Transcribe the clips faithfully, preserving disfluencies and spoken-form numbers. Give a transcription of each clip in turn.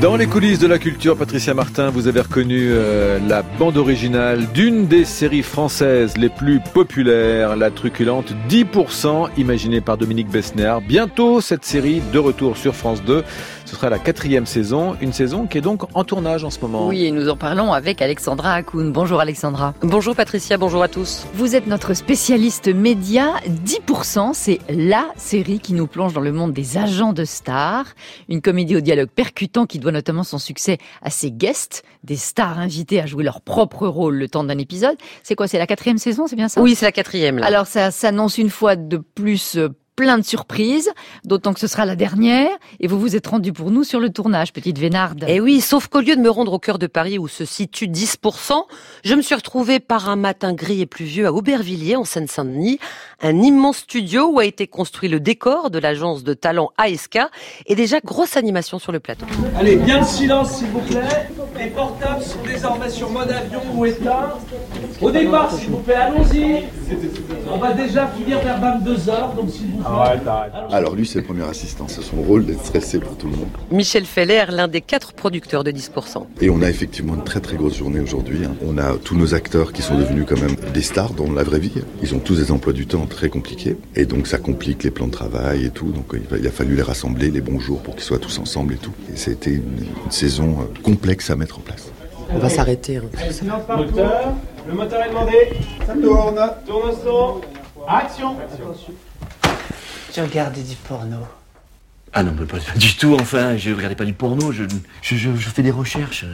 Dans les coulisses de la culture, Patricia Martin, vous avez reconnu euh, la bande originale d'une des séries françaises les plus populaires, la truculente dix pour cent, imaginée par Dominique Besnéard. Bientôt, cette série de retour sur France deux. Ce sera la quatrième saison, une saison qui est donc en tournage en ce moment. Oui, et nous en parlons avec Alexandra Hakoun. Bonjour Alexandra. Bonjour Patricia, bonjour à tous. Vous êtes notre spécialiste média. dix pour cent, c'est la série qui nous plonge dans le monde des agents de stars. Une comédie au dialogue percutant qui doit notamment son succès à ses guests, des stars invitées à jouer leur propre rôle le temps d'un épisode. C'est quoi, c'est la quatrième saison, c'est bien ça ? Oui, c'est la quatrième. Là. Alors ça s'annonce une fois de plus plein de surprises, d'autant que ce sera la dernière, et vous vous êtes rendu pour nous sur le tournage, petite Vénarde. Eh oui, sauf qu'au lieu de me rendre au cœur de Paris où se situe dix pour cent, je me suis retrouvée par un matin gris et pluvieux à Aubervilliers, en Seine-Saint-Denis, un immense studio où a été construit le décor de l'agence de talent A S K, et déjà grosse animation sur le plateau. Allez, bien de silence s'il vous plaît, les portables sont désormais sur mode avion ou éteint. Au départ s'il vous plaît, allons-y. On va déjà finir vers vingt-deux heures, donc s'il vous plaît. Arrête, arrête. Alors lui c'est le premier assistant, c'est son rôle d'être stressé pour tout le monde. Michel Feller, l'un des quatre producteurs de dix pour cent. Et on a effectivement une très très grosse journée aujourd'hui. On a tous nos acteurs qui sont devenus quand même des stars dans la vraie vie. Ils ont tous des emplois du temps très compliqués. Et donc ça complique les plans de travail et tout. Donc il a fallu les rassembler les bons jours pour qu'ils soient tous ensemble et tout. Et ça a été une, une saison complexe à mettre en place. On va s'arrêter. Hein. Moteur, le moteur est demandé. Ça tourne. Tourne au son. Action. Tu regardais du porno? Ah non, mais pas, pas du tout, enfin, je regardais pas du porno, je, je, je, je fais des recherches.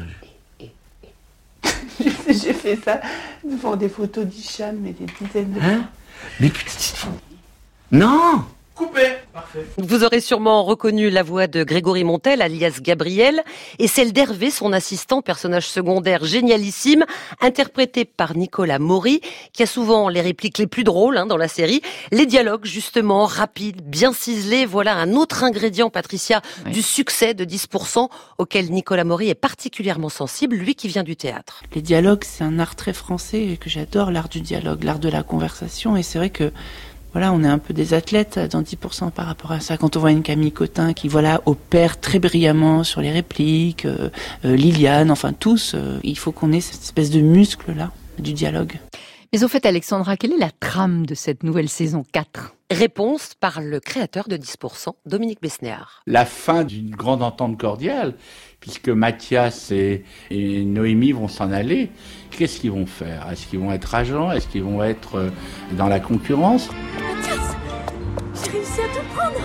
J'ai fait ça devant des photos d'Hicham, mais des dizaines de fois. Hein? Mais putain, non! Coupé. Parfait. Vous aurez sûrement reconnu la voix de Grégory Montel, alias Gabriel, et celle d'Hervé, son assistant, personnage secondaire génialissime, interprété par Nicolas Maury, qui a souvent les répliques les plus drôles hein, dans la série. Les dialogues, justement, rapides, bien ciselés. Voilà un autre ingrédient, Patricia, oui. du succès de dix pour cent, auquel Nicolas Maury est particulièrement sensible, lui qui vient du théâtre. Les dialogues, c'est un art très français et que j'adore, l'art du dialogue, l'art de la conversation. Et c'est vrai que voilà, on est un peu des athlètes dans dix pour cent par rapport à ça. Quand on voit une Camille Cotin qui, voilà, opère très brillamment sur les répliques, euh, euh, Liliane, enfin tous, euh, il faut qu'on ait cette espèce de muscle-là, du dialogue. Mais au fait, Alexandra, quelle est la trame de cette nouvelle saison quatre ? Réponse par le créateur de dix pour cent, Dominique Besnéard. La fin d'une grande entente cordiale, puisque Mathias et, et Noémie vont s'en aller. Qu'est-ce qu'ils vont faire ? Est-ce qu'ils vont être agents ? Est-ce qu'ils vont être dans la concurrence ? Mathias, j'ai réussi à te prendre.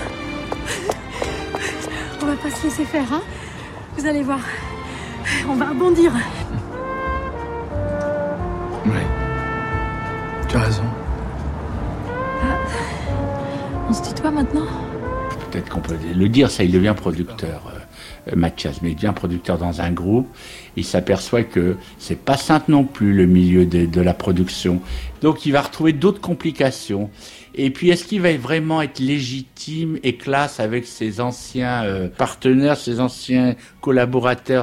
On va pas se laisser faire, hein ? Vous allez voir, on va rebondir. Oui, tu as raison. Ah, on se tutoie maintenant ? Peut-être qu'on peut le dire, ça, il devient producteur. Mathias, mais il devient producteur dans un groupe, il s'aperçoit que c'est pas simple non plus le milieu de, de la production. Donc il va retrouver d'autres complications. Et puis est-ce qu'il va vraiment être légitime et classe avec ses anciens euh, partenaires, ses anciens collaborateurs ?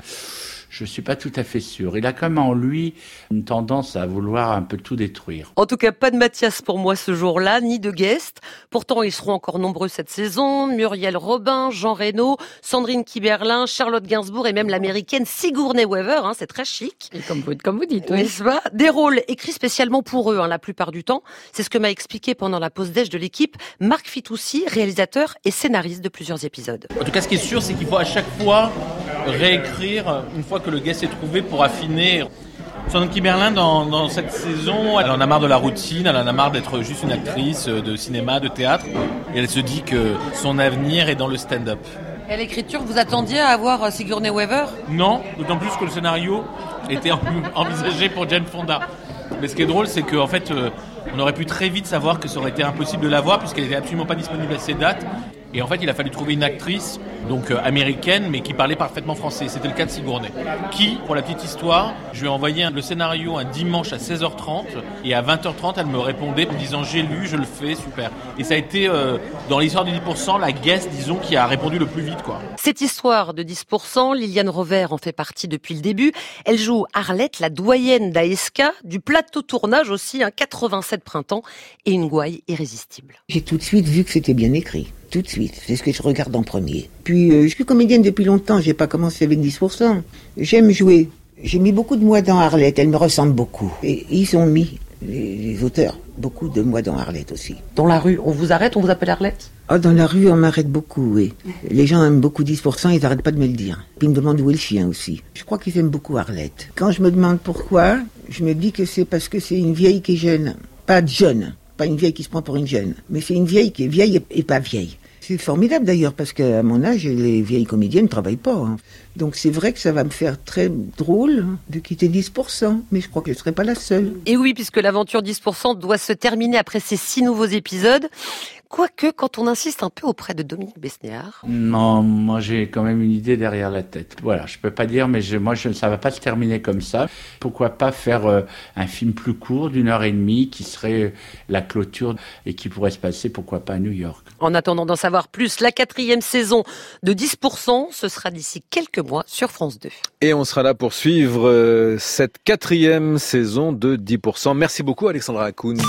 Je suis pas tout à fait sûr. Il a quand même en lui une tendance à vouloir un peu tout détruire. En tout cas, pas de Mathias pour moi ce jour-là, ni de guest. Pourtant, ils seront encore nombreux cette saison. Muriel Robin, Jean Reno, Sandrine Kiberlin, Charlotte Gainsbourg et même l'américaine Sigourney Weaver. Hein, c'est très chic. Et comme vous, comme vous dites, oui. N'est-ce pas ? Des rôles écrits spécialement pour eux, hein, la plupart du temps. C'est ce que m'a expliqué pendant la pause déj de l'équipe Marc Fitoussi, réalisateur et scénariste de plusieurs épisodes. En tout cas, ce qui est sûr, c'est qu'il faut à chaque fois réécrire une fois que le guest est trouvé pour affiner. Sandrine Kiberlin, dans, dans cette saison, elle en a marre de la routine, elle en a marre d'être juste une actrice de cinéma, de théâtre, et elle se dit que son avenir est dans le stand-up. Et à l'écriture, vous attendiez à avoir Sigourney Weaver ? Non, d'autant plus que le scénario était envisagé pour Jane Fonda. Mais ce qui est drôle, c'est qu'en fait, euh, on aurait pu très vite savoir que ça aurait été impossible de la voir puisqu'elle n'était absolument pas disponible à ces dates. Et en fait, il a fallu trouver une actrice, donc euh, américaine, mais qui parlait parfaitement français. C'était le cas de Sigourney. Qui, pour la petite histoire, je lui ai envoyé un, le scénario un dimanche à seize heures trente, et à vingt heures trente, elle me répondait en me disant « J'ai lu, je le fais, super ». Et ça a été, euh, dans l'histoire du dix pour cent, la guest, disons, qui a répondu le plus vite, quoi. Cette histoire de dix pour cent, Liliane Rover en fait partie depuis le début. Elle joue Arlette, la doyenne d'A S K, du plateau tournage aussi, un quatre-vingt-sept printemps, et une gouaille irrésistible. J'ai tout de suite vu que c'était bien écrit. Tout de suite, c'est ce que je regarde en premier. Puis puis, euh, je suis comédienne depuis longtemps, j'ai pas commencé avec dix pour cent. J'aime jouer. J'ai mis beaucoup de moi dans Arlette, elle me ressemble beaucoup. Et ils ont mis, les, les auteurs, beaucoup de moi dans Arlette aussi. Dans la rue, on vous arrête, on vous appelle Arlette ? Ah, dans la rue, on m'arrête beaucoup, oui. Les gens aiment beaucoup dix pour cent, ils n'arrêtent pas de me le dire. Puis ils me demandent où est le chien aussi. Je crois qu'ils aiment beaucoup Arlette. Quand je me demande pourquoi, je me dis que c'est parce que c'est une vieille qui est jeune. Pas jeune, pas une vieille qui se prend pour une jeune, mais c'est une vieille qui est vieille et pas vieille. C'est formidable d'ailleurs, parce qu'à mon âge, les vieilles comédiennes ne travaillent pas. Hein. Donc c'est vrai que ça va me faire très drôle de quitter dix pour cent, mais je crois que je ne serai pas la seule. Et oui, puisque l'aventure dix pour cent doit se terminer après ces six nouveaux épisodes. Quoique, quand on insiste un peu auprès de Dominique Besnéard... Non, moi j'ai quand même une idée derrière la tête. Voilà, je peux pas dire, mais je, moi je, ça va pas se terminer comme ça. Pourquoi pas faire euh, un film plus court, d'une heure et demie, qui serait la clôture et qui pourrait se passer, pourquoi pas, à New York. En attendant d'en savoir plus, la quatrième saison de dix pour cent, ce sera d'ici quelques mois sur France deux. Et on sera là pour suivre euh, cette quatrième saison de dix pour cent. Merci beaucoup Alexandra Hakoun.